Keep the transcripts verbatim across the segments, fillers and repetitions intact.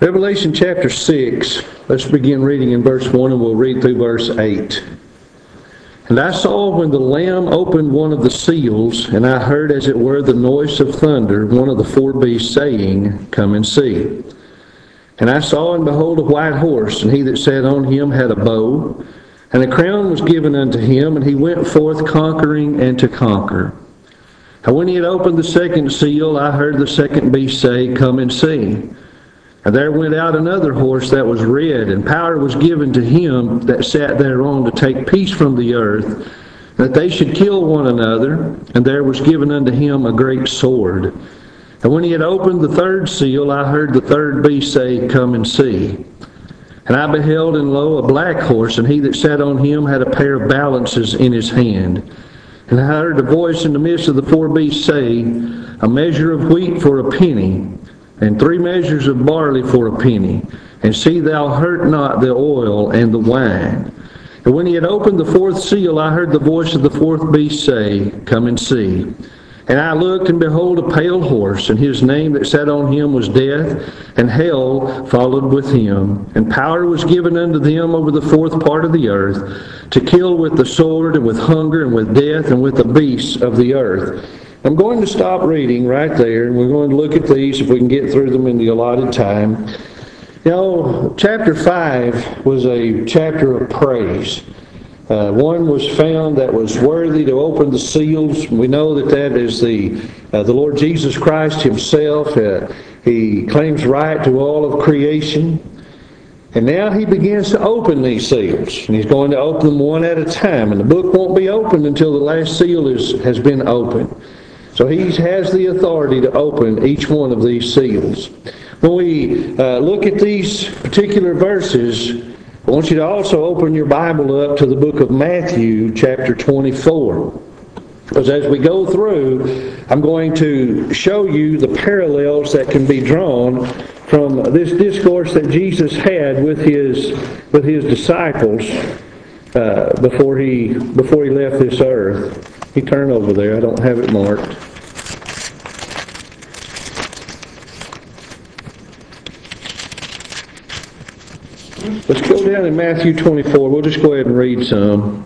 Revelation chapter six, let's begin reading in verse one and we'll read through verse eight. And I saw when the Lamb opened one of the seals, and I heard as it were the noise of thunder, one of the four beasts saying, Come and see. And I saw and behold a white horse, and he that sat on him had a bow, and a crown was given unto him, and he went forth conquering and to conquer. And when he had opened the second seal, I heard the second beast say, Come and see. And there went out another horse that was red, and power was given to him that sat thereon to take peace from the earth, that they should kill one another. And there was given unto him a great sword. And when he had opened the third seal, I heard the third beast say, Come and see. And I beheld, and lo, a black horse, and he that sat on him had a pair of balances in his hand. And I heard a voice in the midst of the four beasts say, A measure of wheat for a penny, and three measures of barley for a penny, and see thou hurt not the oil and the wine. And when he had opened the fourth seal, I heard the voice of the fourth beast say, Come and see. And I looked, and behold, a pale horse, and his name that sat on him was Death, and hell followed with him. And power was given unto them over the fourth part of the earth, to kill with the sword, and with hunger, and with death, and with the beasts of the earth. I'm going to stop reading right there, and we're going to look at these if we can get through them in the allotted time. You know, chapter five was a chapter of praise. Uh, one was found that was worthy to open the seals. We know that that is the uh, the Lord Jesus Christ himself. Uh, he claims right to all of creation. And now he begins to open these seals. And he's going to open them one at a time. And the book won't be opened until the last seal is, has been opened. So he has the authority to open each one of these seals. When we uh, look at these particular verses, I want you to also open your Bible up to the book of Matthew, chapter twenty-four. Because as we go through, I'm going to show you the parallels that can be drawn from this discourse that Jesus had with his with his disciples uh, before he before he left this earth. He turned over there. I don't have it marked. Let's go down in Matthew twenty-four. We'll just go ahead and read some.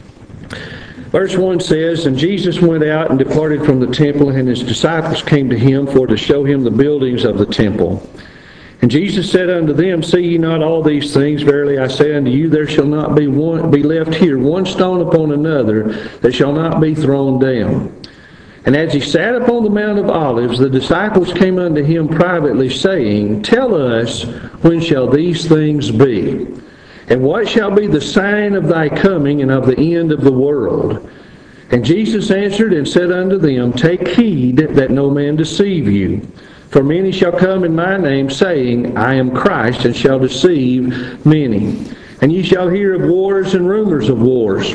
Verse one says, And Jesus went out and departed from the temple, and his disciples came to him for to show him the buildings of the temple. And Jesus said unto them, See ye not all these things? Verily I say unto you, there shall not be one be left here one stone upon another that shall not be thrown down. And as he sat upon the Mount of Olives, the disciples came unto him privately, saying, Tell us, when shall these things be? And what shall be the sign of thy coming and of the end of the world? And Jesus answered and said unto them, Take heed that no man deceive you. For many shall come in my name, saying, I am Christ, and shall deceive many. And ye shall hear of wars and rumors of wars.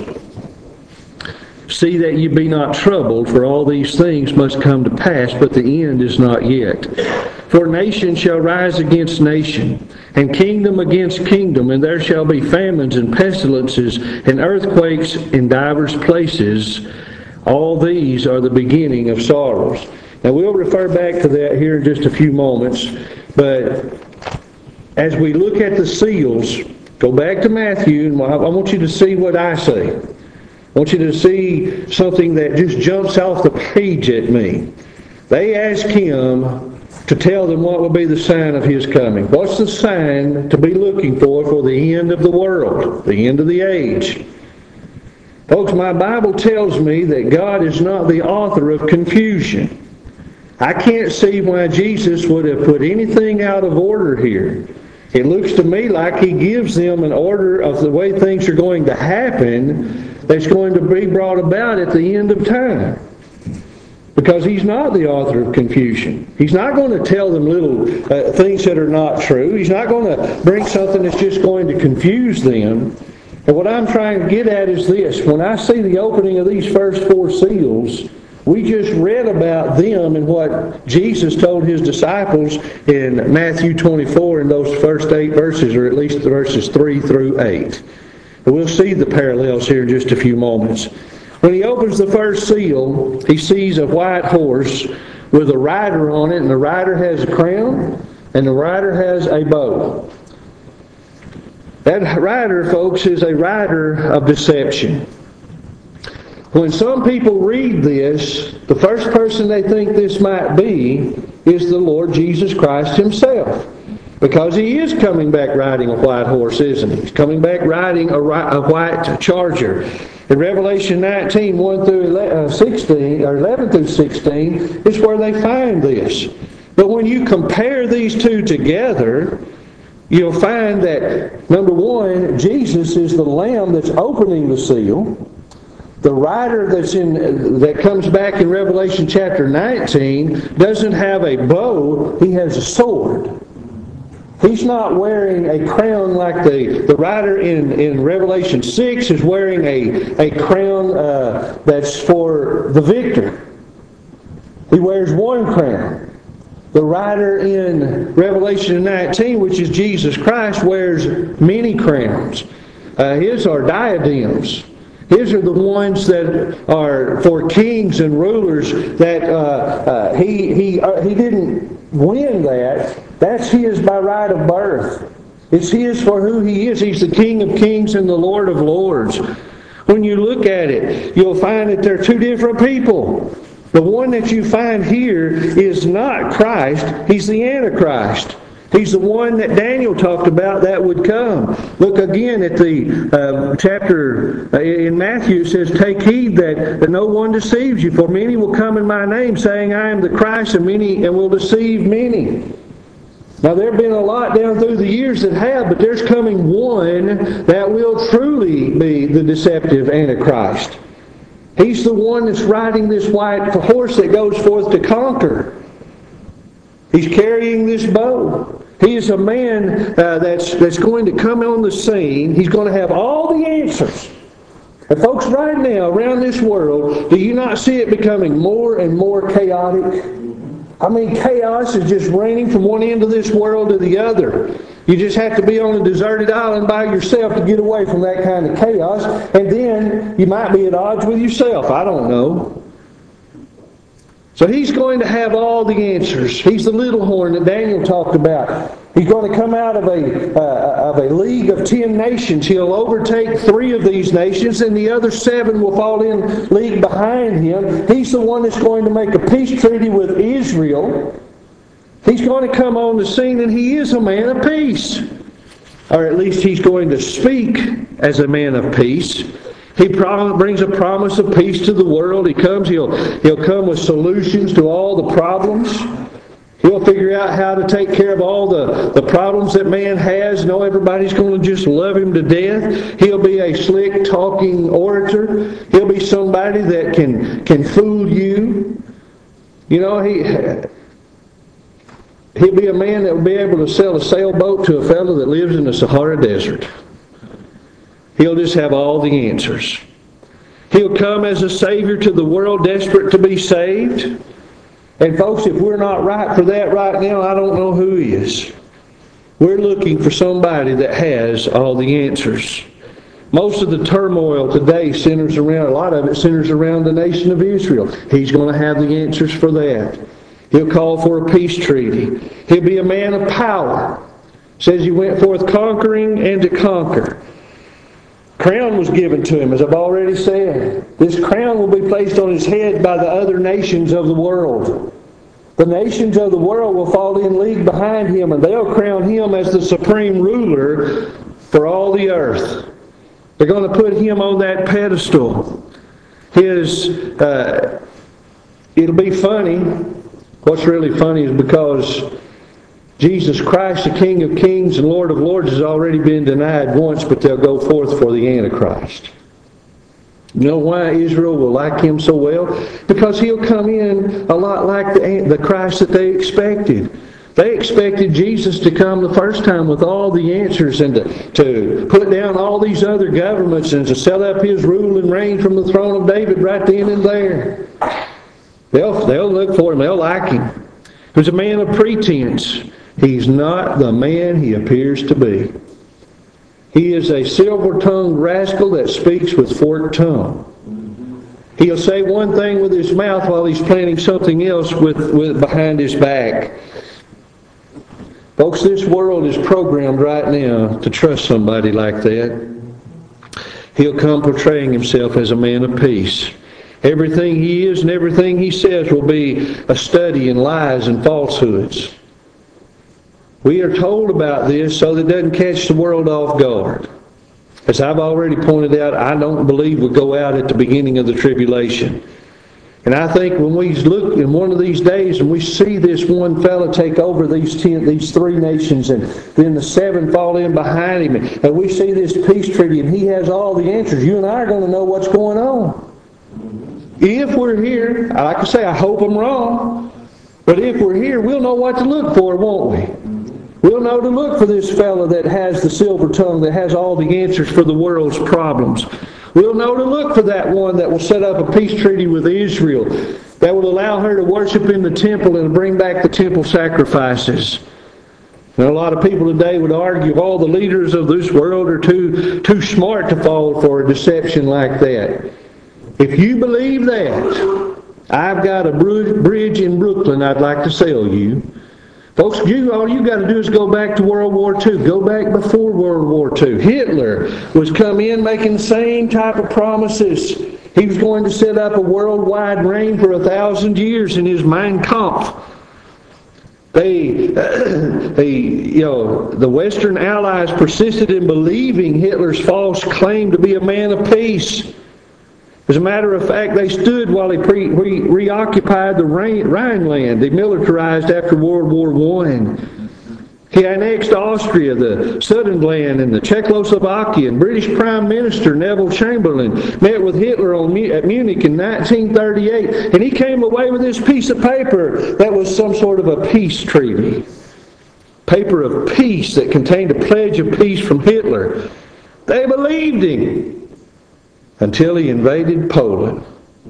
See that ye be not troubled, for all these things must come to pass, but the end is not yet. For nation shall rise against nation, and kingdom against kingdom, and there shall be famines and pestilences and earthquakes in divers places. All these are the beginning of sorrows. Now, we'll refer back to that here in just a few moments, but as we look at the seals, go back to Matthew, and I want you to see what I see. I want you to see something that just jumps off the page at me. They ask him to tell them what will be the sign of his coming. What's the sign to be looking for for the end of the world, the end of the age? Folks, my Bible tells me that God is not the author of confusion. I can't see why Jesus would have put anything out of order here. It looks to me like he gives them an order of the way things are going to happen that's going to be brought about at the end of time. Because he's not the author of confusion. He's not going to tell them little uh, things that are not true. He's not going to bring something that's just going to confuse them. And what I'm trying to get at is this. When I see the opening of these first four seals, we just read about them and what Jesus told his disciples in Matthew twenty-four in those first eight verses, or at least the verses three through eight. And we'll see the parallels here in just a few moments. When he opens the first seal, he sees a white horse with a rider on it, and the rider has a crown. and the rider has a bow. That rider, folks, is a rider of deception. When some people read this, the first person they think this might be is the Lord Jesus Christ Himself. Because He is coming back riding a white horse, isn't He? He's coming back riding a, a white charger. In Revelation nineteen, one through sixteen, or eleven through sixteen, is where they find this. But when you compare these two together, you'll find that, number one, Jesus is the Lamb that's opening the seal. The rider that's in that comes back in Revelation chapter nineteen doesn't have a bow, he has a sword. He's not wearing a crown like the, the rider in, in Revelation six is wearing a, a crown uh, that's for the victor. He wears one crown. The rider in Revelation nineteen, which is Jesus Christ, wears many crowns. Uh, his are diadems. His are the ones that are for kings and rulers that uh, uh, he, he, uh, he didn't win that. That's his by right of birth. It's his for who he is. He's the King of kings and the Lord of lords. When you look at it, you'll find that they're two different people. The one that you find here is not Christ. He's the Antichrist. He's the one that Daniel talked about that would come. Look again at the uh, chapter uh, in Matthew. It says, "Take heed that, that no one deceives you, for many will come in my name, saying, I am the Christ, and many and will deceive many." Now there have been a lot down through the years that have, but there's coming one that will truly be the deceptive Antichrist. He's the one that's riding this white horse that goes forth to conquer. He's carrying this bow. He is a man uh, that's, that's going to come on the scene. He's going to have all the answers. And folks, right now, around this world, do you not see it becoming more and more chaotic? I mean, chaos is just reigning from one end of this world to the other. You just have to be on a deserted island by yourself to get away from that kind of chaos. And then you might be at odds with yourself. I don't know. So he's going to have all the answers. He's the little horn that Daniel talked about. He's going to come out of a, uh, of a league of ten nations. He'll overtake three of these nations, and the other seven will fall in league behind him. He's the one that's going to make a peace treaty with Israel. He's going to come on the scene, and he is a man of peace. Or at least he's going to speak as a man of peace. He brings a promise of peace to the world. He comes, he'll, he'll come with solutions to all the problems. He'll figure out how to take care of all the, the problems that man has. No, everybody's going to just love him to death. He'll be a slick talking orator. He'll be somebody that can, can fool you. You know, he... He'll be a man that will be able to sell a sailboat to a fellow that lives in the Sahara Desert. He'll just have all the answers. He'll come as a Savior to the world desperate to be saved. And folks, if we're not right for that right now, I don't know who is. We're looking for somebody that has all the answers. Most of the turmoil today centers around, a lot of it centers around the nation of Israel. He's going to have the answers for that. He'll call for a peace treaty. He'll be a man of power. It says he went forth conquering and to conquer. Crown was given to him, as I've already said. This crown will be placed on his head by the other nations of the world. The nations of the world will fall in league behind him, and they'll crown him as the supreme ruler for all the earth. They're going to put him on that pedestal. His, uh, it'll be funny. What's really funny is because Jesus Christ, the King of kings and Lord of lords, has already been denied once, but they'll go forth for the Antichrist. You know why Israel will like him so well? Because he'll come in a lot like the, the Christ that they expected. They expected Jesus to come the first time with all the answers and to, to put down all these other governments and to set up his rule and reign from the throne of David right then and there. They'll, they'll look for him. They'll like him. He's a man of pretense. He's not the man he appears to be. He is a silver-tongued rascal that speaks with forked tongue. He'll say one thing with his mouth while he's planning something else with, with behind his back. Folks, this world is programmed right now to trust somebody like that. He'll come portraying himself as a man of peace. Everything he is and everything he says will be a study in lies and falsehoods. We are told about this so that it doesn't catch the world off guard. As I've already pointed out, I don't believe we'll go out at the beginning of the tribulation. And I think when we look in one of these days and we see this one fella take over these ten, these three nations, and then the seven fall in behind him, and we see this peace treaty and he has all the answers, you and I are going to know what's going on. If we're here, like I say, I hope I'm wrong, but if we're here, we'll know what to look for, won't we? We'll know to look for this fella that has the silver tongue, that has all the answers for the world's problems. We'll know to look for that one that will set up a peace treaty with Israel, that will allow her to worship in the temple and bring back the temple sacrifices. And a lot of people today would argue all the leaders of this world are too, too smart to fall for a deception like that. If you believe that, I've got a bridge in Brooklyn I'd like to sell you. Folks, you, all you got to do is go back to World War Two. Go back before World War Two. Hitler was come in making the same type of promises. He was going to set up a worldwide reign for a thousand years in his Mein Kampf. They, they, you know, the Western Allies persisted in believing Hitler's false claim to be a man of peace. As a matter of fact, they stood while he pre, re, reoccupied the Rhineland, demilitarized after World War One. He annexed Austria, the Sudetenland, and the Czechoslovakia. And British Prime Minister Neville Chamberlain met with Hitler on, at Munich in nineteen thirty-eight, and he came away with this piece of paper that was some sort of a peace treaty. Paper of peace that contained a pledge of peace from Hitler. They believed him. Until he invaded Poland.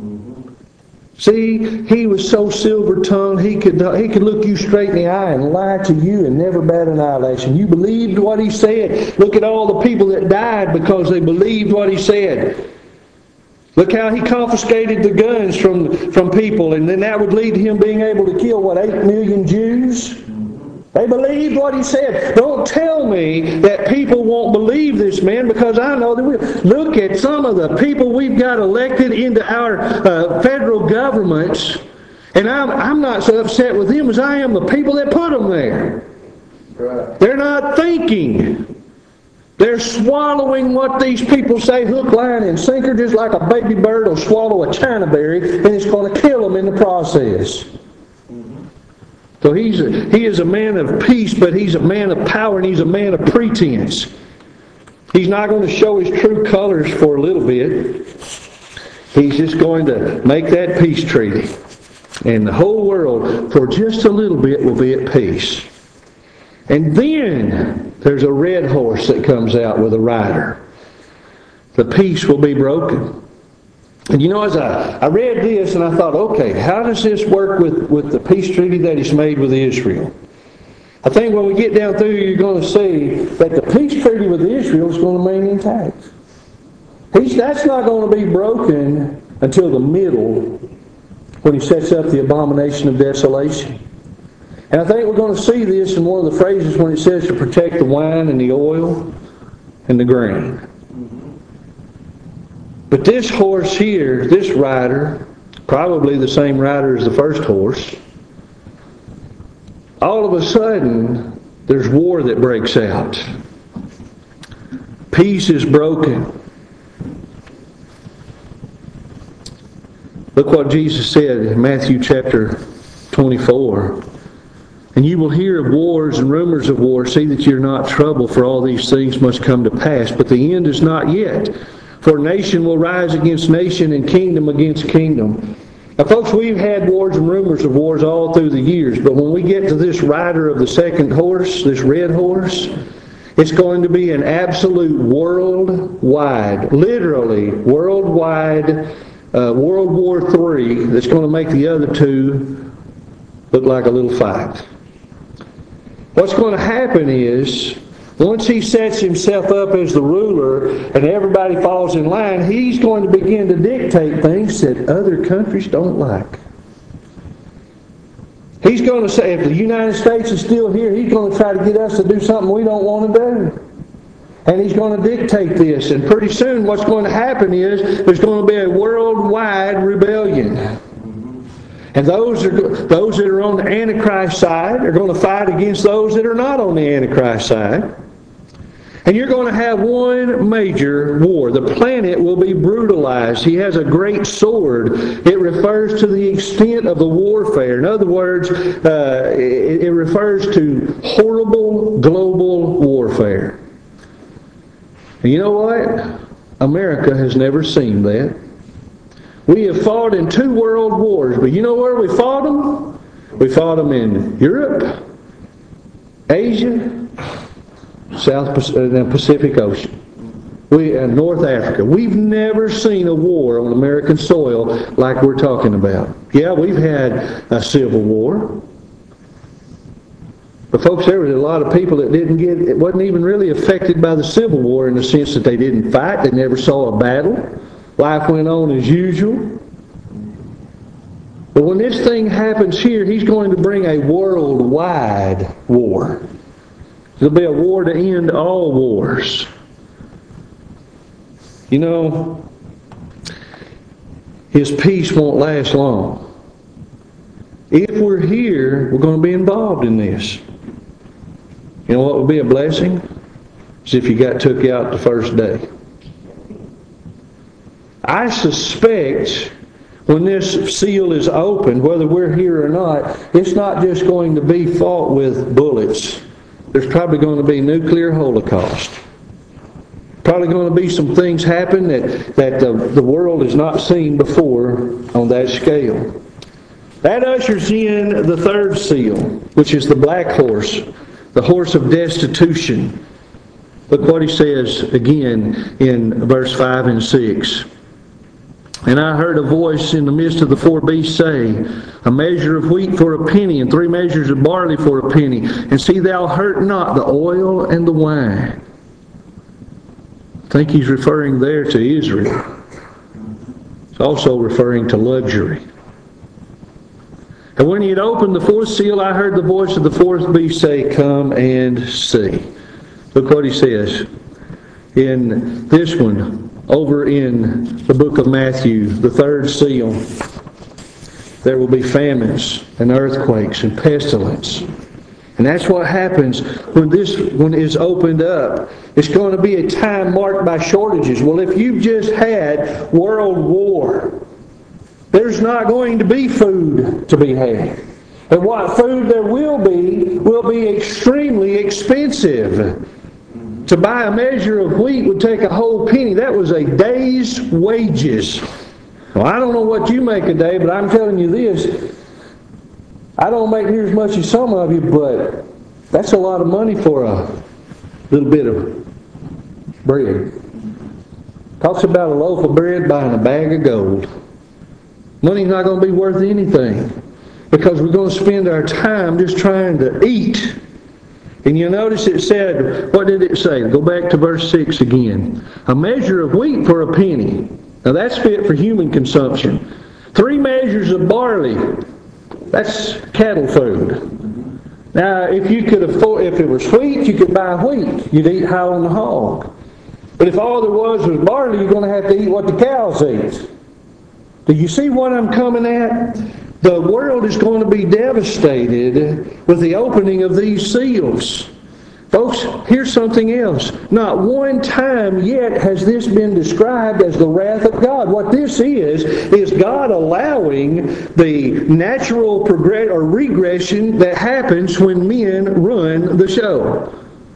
See, he was so silver-tongued, he could, he could look you straight in the eye and lie to you and never bat an eyelash. And you believed what he said. Look at all the people that died because they believed what he said. Look how he confiscated the guns from, from people, and then that would lead to him being able to kill, what, eight million Jews? They believed what he said. Don't tell me that people won't believe this man, because I know they will. Look at some of the people we've got elected into our uh, federal governments, and I'm, I'm not so upset with them as I am the people that put them there. Right. They're not thinking. They're swallowing what these people say hook, line, and sinker, just like a baby bird will swallow a china berry, and it's going to kill them in the process. So he's a, he is a man of peace, but he's a man of power, and he's a man of pretense. He's not going to show his true colors for a little bit. He's just going to make that peace treaty. And the whole world, for just a little bit, will be at peace. And then there's a red horse that comes out with a rider. The peace will be broken. And you know, as I, I read this and I thought, okay, how does this work with, with the peace treaty that he's made with Israel? I think when we get down through, you're going to see that the peace treaty with Israel is going to remain intact. He's, that's not going to be broken until the middle, when he sets up the abomination of desolation. And I think we're going to see this in one of the phrases when it says to protect the wine and the oil and the grain. But this horse here, this rider, probably the same rider as the first horse, all of a sudden, there's war that breaks out. Peace is broken. Look what Jesus said in Matthew chapter twenty-four. And you will hear of wars and rumors of wars. See that you're not troubled, for all these things must come to pass. But the end is not yet. For nation will rise against nation and kingdom against kingdom. Now, folks, we've had wars and rumors of wars all through the years, but when we get to this rider of the second horse, this red horse, it's going to be an absolute worldwide, literally worldwide, uh, World War Three that's going to make the other two look like a little fight. What's going to happen is, once he sets himself up as the ruler and everybody falls in line, he's going to begin to dictate things that other countries don't like. He's going to say, if the United States is still here, he's going to try to get us to do something we don't want to do. And he's going to dictate this. And pretty soon what's going to happen is there's going to be a worldwide rebellion. And those, are, those that are on the Antichrist side are going to fight against those that are not on the Antichrist side. And you're going to have one major war. The planet will be brutalized. He has a great sword. It refers to the extent of the warfare. In other words, uh, it, it refers to horrible global warfare. And you know what? America has never seen that. We have fought in two world wars, but you know where we fought them? We fought them in Europe, Asia, South Pacific Ocean, we uh, North Africa. We've never seen a war on American soil like we're talking about. Yeah, we've had a civil war. But folks, there was a lot of people that didn't get, it wasn't even really affected by the Civil War in the sense that they didn't fight, they never saw a battle. Life went on as usual. But when this thing happens here, he's going to bring a worldwide war. There'll be a war to end all wars. You know, his peace won't last long. If we're here, we're going to be involved in this. You know what would be a blessing? Is if you got took out the first day. I suspect when this seal is opened, whether we're here or not, it's not just going to be fought with bullets. There's probably going to be nuclear holocaust. Probably going to be some things happen that, that the, the world has not seen before on that scale. That ushers in the third seal, which is the black horse, the horse of destitution. Look what he says again in verse five and six. And I heard a voice in the midst of the four beasts say, a measure of wheat for a penny, and three measures of barley for a penny. And see thou hurt not the oil and the wine. I think he's referring there to Israel. It's also referring to luxury. And when he had opened the fourth seal, I heard the voice of the fourth beast say, come and see. Look what he says in this one. Over in the book of Matthew, the third seal, there will be famines and earthquakes and pestilence. And that's what happens when this one is opened up. It's going to be a time marked by shortages. Well, if you've just had world war, there's not going to be food to be had. And what food there will be, will be extremely expensive. To buy a measure of wheat would take a whole penny. That was a day's wages. Well, I don't know what you make a day, but I'm telling you this. I don't make near as much as some of you, but that's a lot of money for a little bit of bread. Talks about a loaf of bread buying a bag of gold. Money's not going to be worth anything because we're going to spend our time just trying to eat. And you notice it said, what did it say? Go back to verse six again. A measure of wheat for a penny. Now that's fit for human consumption. Three measures of barley. That's cattle food. Now if you could afford, if it was wheat, you could buy wheat. You'd eat high on the hog. But if all there was was barley, you're going to have to eat what the cows eat. Do you see what I'm coming at? The world is going to be devastated with the opening of these seals. Folks, here's something else. Not one time yet has this been described as the wrath of God. What this is, is God allowing the natural progress or regression that happens when men run the show.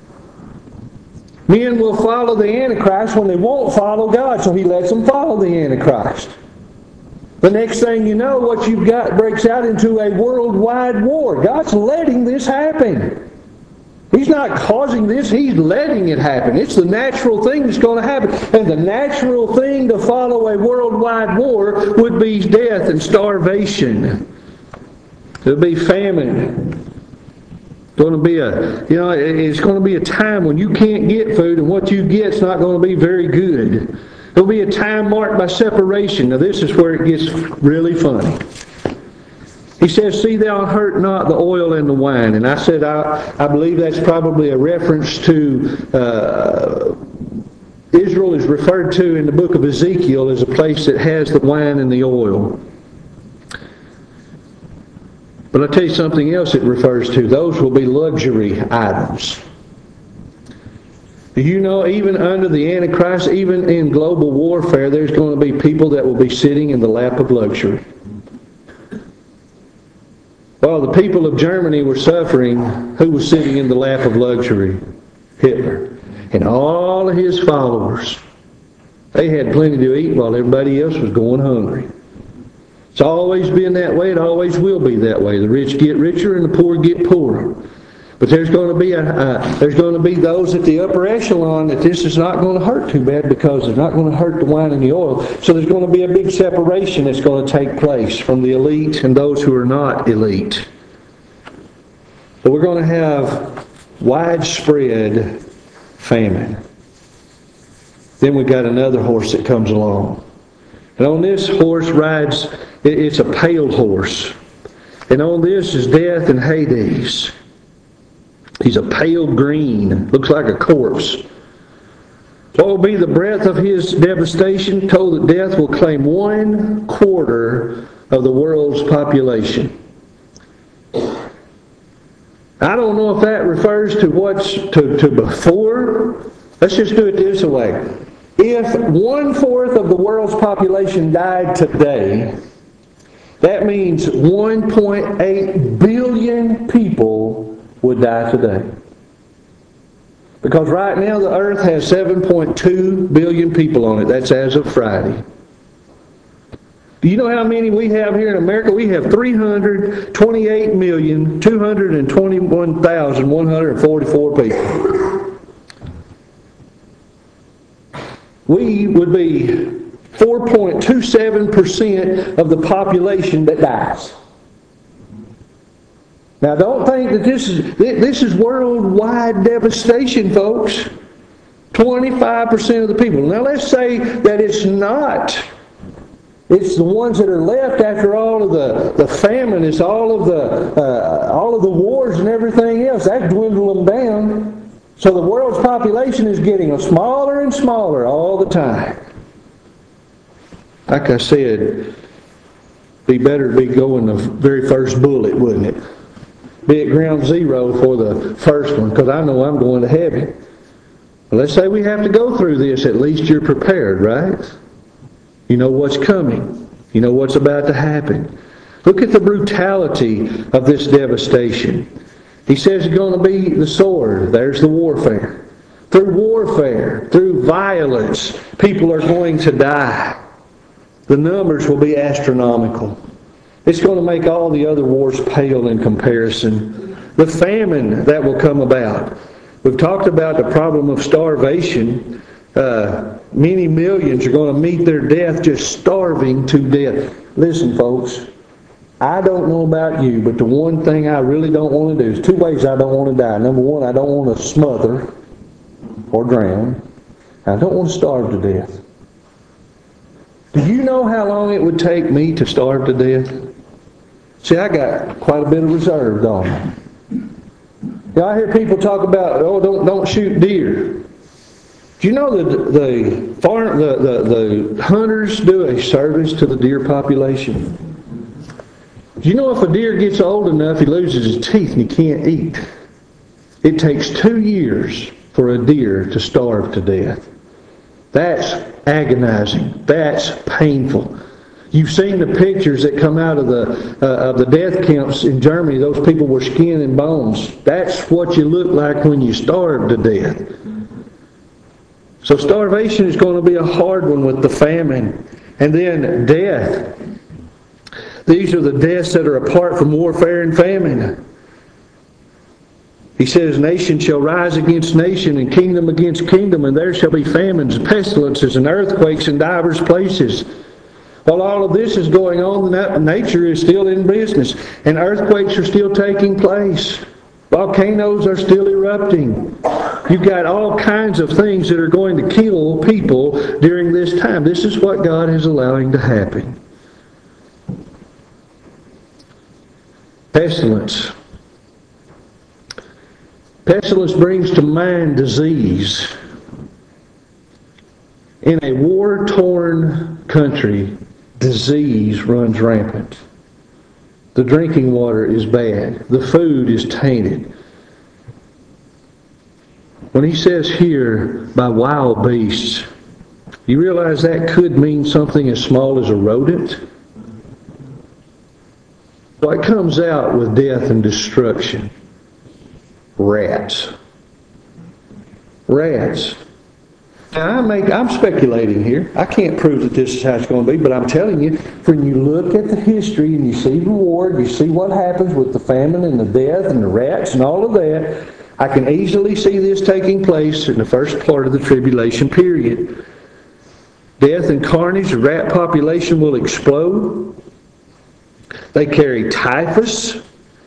Men will follow the Antichrist when they won't follow God, so He lets them follow the Antichrist. The next thing you know, what you've got breaks out into a worldwide war. God's letting this happen. He's not causing this, He's letting it happen. It's the natural thing that's going to happen. And the natural thing to follow a worldwide war would be death and starvation. There'll be famine. Going to be a, you know, it's going to be a time when you can't get food, and what you get's not going to be very good. There'll be a time marked by separation. Now this is where it gets really funny. He says, see thou hurt not the oil and the wine. And I said, I, I believe that's probably a reference to uh, Israel is referred to in the book of Ezekiel as a place that has the wine and the oil. But I'll tell you something else it refers to. Those will be luxury items. Do you know, even under the Antichrist, even in global warfare, there's going to be people that will be sitting in the lap of luxury. While the people of Germany were suffering, who was sitting in the lap of luxury? Hitler. And all of his followers. They had plenty to eat while everybody else was going hungry. It's always been that way. It always will be that way. The rich get richer and the poor get poorer. But there's going to be a, uh, there's going to be those at the upper echelon that this is not going to hurt too bad because it's not going to hurt the wine and the oil. So there's going to be a big separation that's going to take place from the elite and those who are not elite. So we're going to have widespread famine. Then we've got another horse that comes along. And on this horse rides, it's a pale horse. And on this is death and Hades. He's a pale green, looks like a corpse. What will be the breadth of his devastation? Told that death will claim one quarter of the world's population. I don't know if that refers to what's to, to before. Let's just do it this way. If one-fourth of the world's population died today, that means one point eight billion people would die today. Because right now the earth has seven point two billion people on it. That's as of Friday. Do you know how many we have here in America? We have three hundred twenty-eight million, two hundred twenty-one thousand, one hundred forty-four people. We would be four point two seven percent of the population that dies. Now don't think that this is this is worldwide devastation, folks. twenty-five percent of the people. Now let's say that it's not. It's the ones that are left after all of the, the famine, it's all of the uh, all of the wars and everything else. That's dwindled them down. So the world's population is getting smaller and smaller all the time. Like I said, be better to be going the very first bullet, wouldn't it? Be at ground zero for the first one, because I know I'm going to heaven. But let's say we have to go through this, at least you're prepared, right? You know what's coming. You know what's about to happen. Look at the brutality of this devastation. He says it's going to be the sword. There's the warfare. Through warfare, through violence, people are going to die. The numbers will be astronomical. It's going to make all the other wars pale in comparison. The famine that will come about. We've talked about the problem of starvation. Uh, many millions are going to meet their death just starving to death. Listen, folks, I don't know about you, but the one thing I really don't want to do is two ways I don't want to die. Number one, I don't want to smother or drown. I don't want to starve to death. Do you know how long it would take me to starve to death? See, I got quite a bit of reserve, don't I? You know, I hear people talk about, oh, don't don't shoot deer. Do you know that the farm, the, the, the hunters do a service to the deer population? Do you know if a deer gets old enough, he loses his teeth and he can't eat? It takes two years for a deer to starve to death. That's agonizing. That's painful. You've seen the pictures that come out of the uh, of the death camps in Germany. Those people were skin and bones. That's what you look like when you starve to death. So starvation is going to be a hard one with the famine. And then death. These are the deaths that are apart from warfare and famine. He says, nation shall rise against nation, and kingdom against kingdom, and there shall be famines, pestilences, and earthquakes in divers places. While all of this is going on, nature is still in business, and earthquakes are still taking place. Volcanoes are still erupting. You've got all kinds of things that are going to kill people during this time. This is what God is allowing to happen. Pestilence. Pestilence brings to mind disease. In a war-torn country, disease runs rampant. The drinking water is bad. The food is tainted. When he says here, by wild beasts, you realize that could mean something as small as a rodent? What comes out with death and destruction? Rats. Rats. Now, I make, I'm speculating here. I can't prove that this is how it's going to be, but I'm telling you, when you look at the history and you see the war, you see what happens with the famine and the death and the rats and all of that, I can easily see this taking place in the first part of the tribulation period. Death and carnage, the rat population will explode. They carry typhus.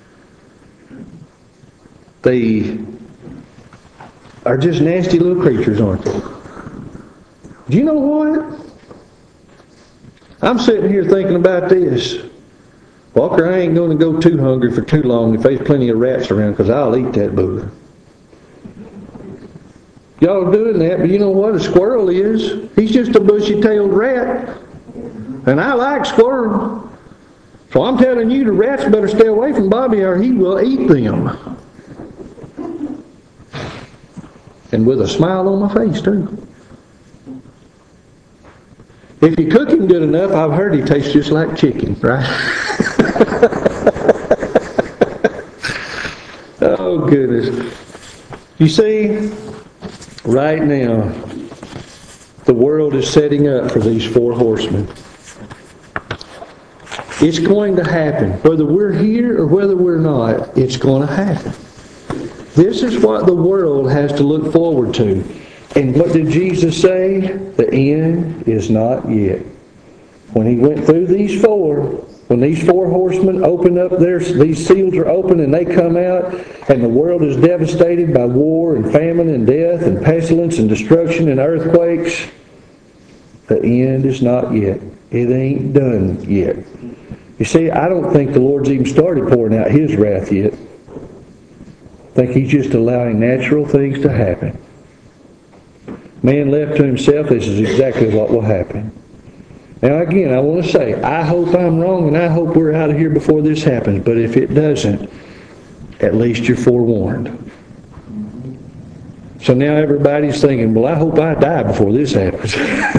They are just nasty little creatures, aren't they? Do you know what? I'm sitting here thinking about this. Walker, I ain't going to go too hungry for too long if there's plenty of rats around, because I'll eat that booger. Y'all are doing that, but you know what a squirrel is? He's just a bushy-tailed rat. And I like squirrels. So I'm telling you, the rats better stay away from Bobby or he will eat them. And with a smile on my face, too. If you cook him good enough, I've heard he tastes just like chicken, right? Oh, goodness. You see, right now, the world is setting up for these four horsemen. It's going to happen. Whether we're here or whether we're not, it's going to happen. This is what the world has to look forward to. And what did Jesus say? The end is not yet. When he went through these four, when these four horsemen open up their, these seals are open and they come out, and the world is devastated by war and famine and death and pestilence and destruction and earthquakes, the end is not yet. It ain't done yet. You see, I don't think the Lord's even started pouring out His wrath yet. I think He's just allowing natural things to happen. Man left to himself, this is exactly what will happen. Now again, I want to say, I hope I'm wrong and I hope we're out of here before this happens. But if it doesn't, at least you're forewarned. So now everybody's thinking, well, I hope I die before this happens.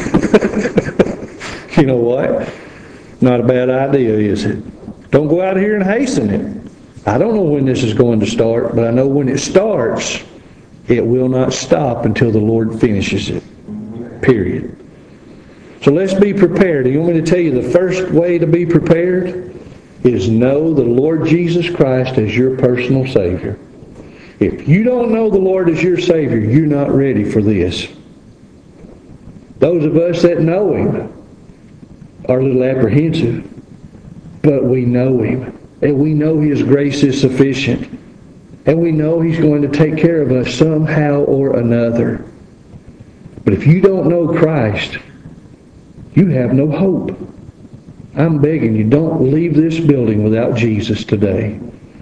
You know what? Not a bad idea, is it? Don't go out here and hasten it. I don't know when this is going to start, but I know when it starts, it will not stop until the Lord finishes it. Period. So let's be prepared. Do you want me to tell you the first way to be prepared is know the Lord Jesus Christ as your personal Savior. If you don't know the Lord as your Savior, you're not ready for this. Those of us that know Him are a little apprehensive, but we know Him, and we know His grace is sufficient, and we know He's going to take care of us somehow or another. But if you don't know Christ, you have no hope. I'm begging you, don't leave this building without Jesus today.